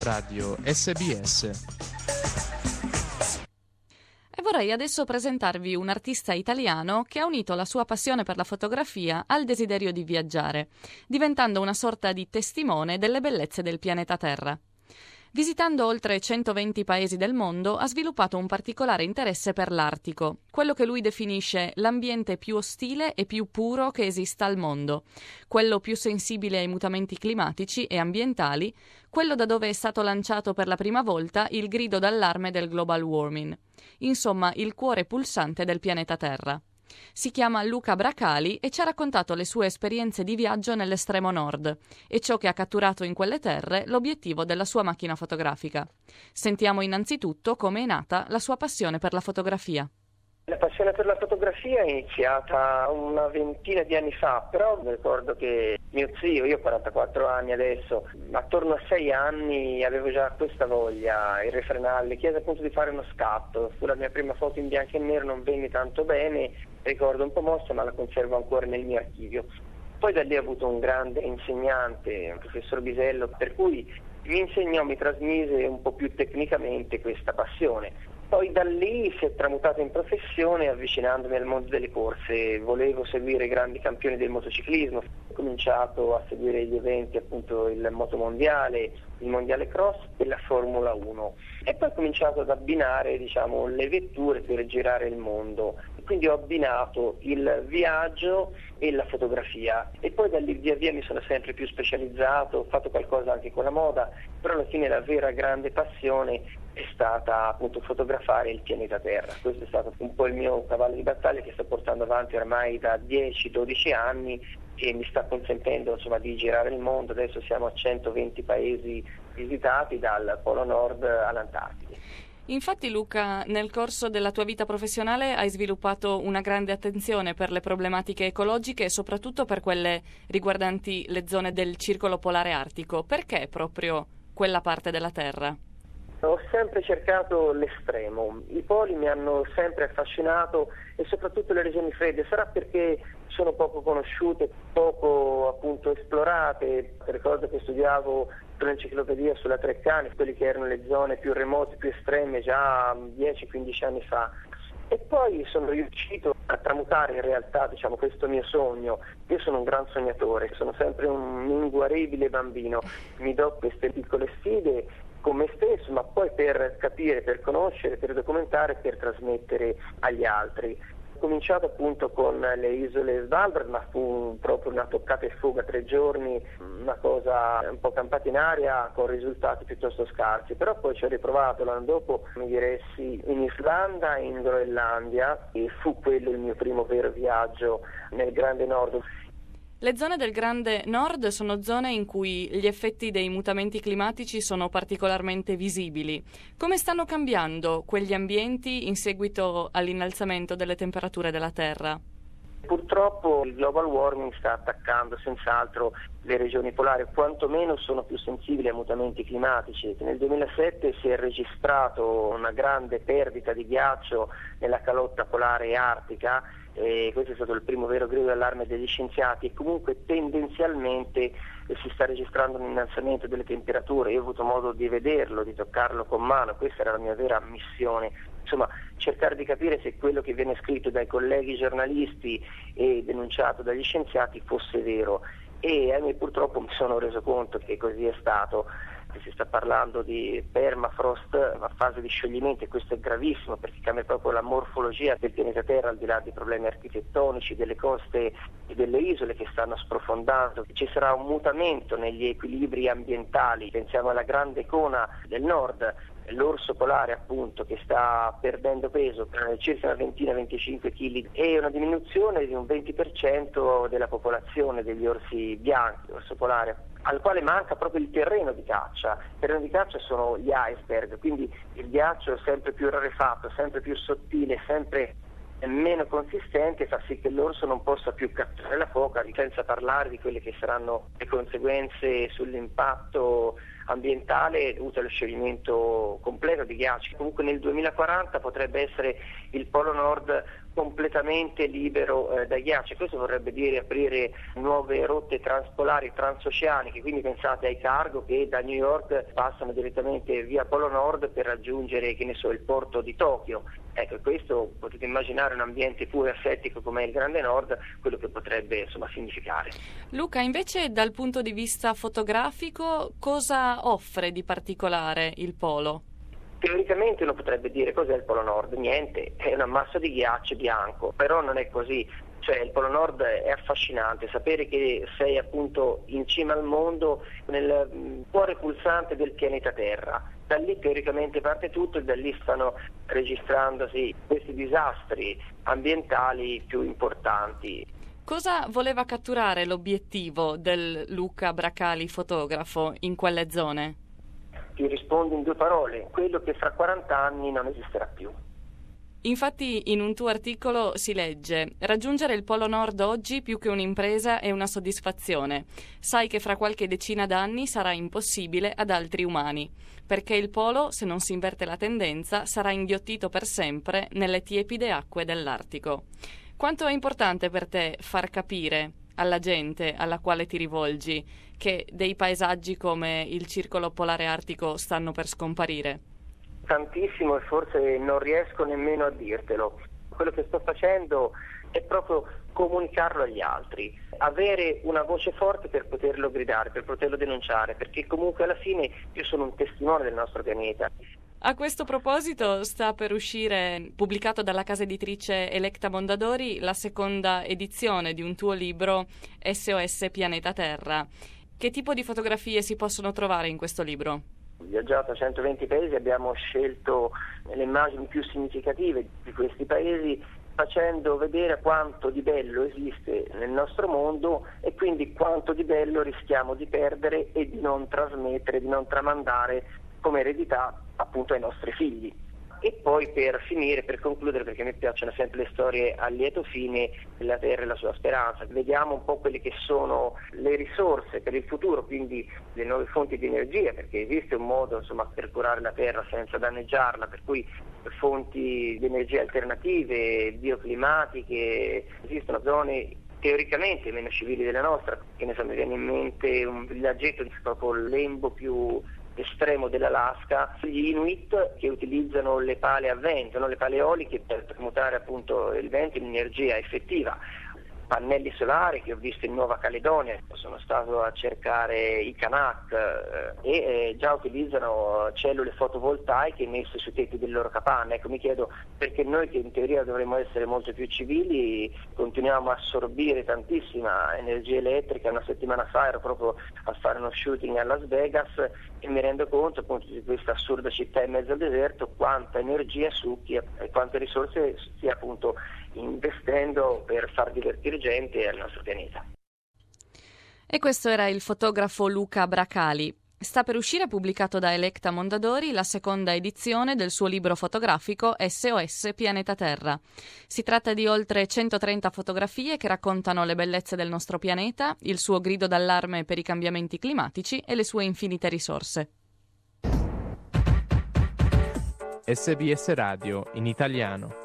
Radio SBS. E vorrei adesso presentarvi un artista italiano che ha unito la sua passione per la fotografia al desiderio di viaggiare, diventando una sorta di testimone delle bellezze del pianeta Terra. Visitando oltre 120 paesi del mondo, ha sviluppato un particolare interesse per l'Artico, quello che lui definisce l'ambiente più ostile e più puro che esista al mondo, quello più sensibile ai mutamenti climatici e ambientali, quello da dove è stato lanciato per la prima volta il grido d'allarme del global warming. Insomma, il cuore pulsante del pianeta Terra. Si chiama Luca Bracali e ci ha raccontato le sue esperienze di viaggio nell'estremo nord e ciò che ha catturato in quelle terre l'obiettivo della sua macchina fotografica. Sentiamo innanzitutto come è nata la sua passione per la fotografia. La passione per la fotografia è iniziata una ventina di anni fa, però ricordo che mio zio, io ho 44 anni adesso, attorno a 6 anni avevo già questa voglia irrefrenabile, chiese appunto di fare uno scatto. Fu la mia prima foto in bianco e nero, non venne tanto bene, ricordo un po' mossa, ma la conservo ancora nel mio archivio. Poi da lì ho avuto un grande insegnante, il professor Bisello, per cui mi insegnò, mi trasmise un po' più tecnicamente questa passione. Poi da lì si è tramutato in professione avvicinandomi al mondo delle corse. Volevo seguire i grandi campioni del motociclismo, ho cominciato a seguire gli eventi, appunto il motomondiale, il mondiale cross e la Formula 1 e poi ho cominciato ad abbinare le vetture per girare il mondo. Quindi ho abbinato il viaggio e la fotografia e poi da lì via via mi sono sempre più specializzato, ho fatto qualcosa anche con la moda, però alla fine la vera grande passione è stata appunto fotografare il pianeta Terra. Questo è stato un po' il mio cavallo di battaglia che sto portando avanti ormai da 10-12 anni e mi sta consentendo di girare il mondo. Adesso siamo a 120 paesi visitati dal Polo Nord all'Antartide. Infatti Luca, nel corso della tua vita professionale hai sviluppato una grande attenzione per le problematiche ecologiche e soprattutto per quelle riguardanti le zone del circolo polare artico. Perché proprio quella parte della Terra? Ho sempre cercato l'estremo, i poli mi hanno sempre affascinato e soprattutto le regioni fredde, sarà perché sono poco conosciute, poco appunto esplorate. Ricordo che studiavo sull'enciclopedia sulla Treccani, quelle che erano le zone più remote, più estreme già 10-15 anni fa. E poi sono riuscito a tramutare in realtà questo mio sogno. Io sono un gran sognatore, sono sempre un inguaribile bambino, mi do queste piccole sfide con me stesso, ma poi per capire, per conoscere, per documentare, per trasmettere agli altri. Ho cominciato appunto con le isole Svalbard, ma fu proprio una toccata e fuga, 3 giorni, una cosa un po' campata in aria con risultati piuttosto scarsi, però poi ci ho riprovato l'anno dopo, mi diressi in Islanda e in Groenlandia e fu quello il mio primo vero viaggio nel Grande Nord. Le zone del Grande Nord sono zone in cui gli effetti dei mutamenti climatici sono particolarmente visibili. Come stanno cambiando quegli ambienti in seguito all'innalzamento delle temperature della Terra? Purtroppo il global warming sta attaccando senz'altro le regioni polari, quantomeno sono più sensibili ai mutamenti climatici. Nel 2007 si è registrato una grande perdita di ghiaccio nella calotta polare artica e questo è stato il primo vero grido d'allarme degli scienziati e comunque tendenzialmente si sta registrando un innalzamento delle temperature. Io ho avuto modo di vederlo, di toccarlo con mano, questa era la mia vera missione, cercare di capire se quello che viene scritto dai colleghi giornalisti e denunciato dagli scienziati fosse vero e ahimè purtroppo mi sono reso conto che così è stato. Si sta parlando di permafrost a fase di scioglimento e questo è gravissimo perché cambia proprio la morfologia del pianeta Terra, al di là dei problemi architettonici, delle coste e delle isole che stanno sprofondando. Ci sarà un mutamento negli equilibri ambientali, pensiamo alla grande icona del nord, l'orso polare appunto che sta perdendo peso, circa una 20-25 kg e una diminuzione di un 20% della popolazione degli orsi bianchi, orso polare, al quale manca proprio il terreno di caccia. Il terreno di caccia sono gli iceberg, quindi il ghiaccio è sempre più rarefatto, sempre più sottile, sempre meno consistente, fa sì che l'orso non possa più catturare la foca, senza parlare di quelle che saranno le conseguenze sull'impatto ambientale dovuto allo scioglimento completo di ghiacci. Comunque nel 2040 potrebbe essere il Polo Nord completamente libero dai ghiacci. Questo vorrebbe dire aprire nuove rotte transpolari, transoceaniche, quindi pensate ai cargo che da New York passano direttamente via Polo Nord per raggiungere, che ne so, il porto di Tokyo. Ecco, questo potete immaginare un ambiente puro e asettico come il Grande Nord, quello che potrebbe significare. Luca, invece dal punto di vista fotografico cosa offre di particolare il polo? Teoricamente uno potrebbe dire cos'è il Polo Nord? Niente, è un ammasso di ghiaccio bianco, però non è così. Cioè il Polo Nord è affascinante, sapere che sei appunto in cima al mondo, nel cuore pulsante del pianeta Terra. Da lì teoricamente parte tutto e da lì stanno registrandosi questi disastri ambientali più importanti. Cosa voleva catturare l'obiettivo del Luca Bracali fotografo in quelle zone? Ti rispondo in 2 parole, quello che fra 40 anni non esisterà più. Infatti in un tuo articolo si legge: raggiungere il Polo Nord oggi più che un'impresa è una soddisfazione. Sai che fra qualche decina d'anni sarà impossibile ad altri umani, perché il polo, se non si inverte la tendenza, sarà inghiottito per sempre nelle tiepide acque dell'Artico. Quanto è importante per te far capire alla gente alla quale ti rivolgi che dei paesaggi come il circolo polare artico stanno per scomparire? Tantissimo, e forse non riesco nemmeno a dirtelo. Quello che sto facendo è proprio comunicarlo agli altri, avere una voce forte per poterlo gridare, per poterlo denunciare, perché comunque alla fine io sono un testimone del nostro pianeta. A questo proposito sta per uscire, pubblicato dalla casa editrice Electa Mondadori, la seconda edizione di un tuo libro SOS Pianeta Terra. Che tipo di fotografie si possono trovare in questo libro? Ho viaggiato a 120 paesi, abbiamo scelto le immagini più significative di questi paesi, facendo vedere quanto di bello esiste nel nostro mondo e quindi quanto di bello rischiamo di perdere e di non trasmettere, di non tramandare come eredità appunto ai nostri figli. E poi per finire, per concludere, perché a me piacciono sempre le storie a lieto fine, la Terra e la sua speranza, vediamo un po' quelle che sono le risorse per il futuro, quindi le nuove fonti di energia, perché esiste un modo per curare la Terra senza danneggiarla, per cui fonti di energia alternative, bioclimatiche, esistono zone teoricamente meno civili della nostra, che ne so, mi viene in mente un villaggetto proprio il lembo più estremo dell'Alaska, gli Inuit che utilizzano le pale a vento, le pale eoliche per trasmutare appunto il vento in energia effettiva. Pannelli solari che ho visto in Nuova Caledonia, sono stato a cercare i Kanak e già utilizzano cellule fotovoltaiche messe sui tetti delle loro capanne. Ecco, mi chiedo perché noi che in teoria dovremmo essere molto più civili continuiamo a assorbire tantissima energia elettrica. Una settimana fa ero proprio a fare uno shooting a Las Vegas e mi rendo conto appunto di questa assurda città in mezzo al deserto, quanta energia succhi e quante risorse stia appunto investendo per far divertire gente al nostro pianeta. E questo era il fotografo Luca Bracali. Sta per uscire, pubblicato da Electa Mondadori, la seconda edizione del suo libro fotografico SOS Pianeta Terra. Si tratta di oltre 130 fotografie che raccontano le bellezze del nostro pianeta, il suo grido d'allarme per i cambiamenti climatici e le sue infinite risorse. SBS Radio in italiano.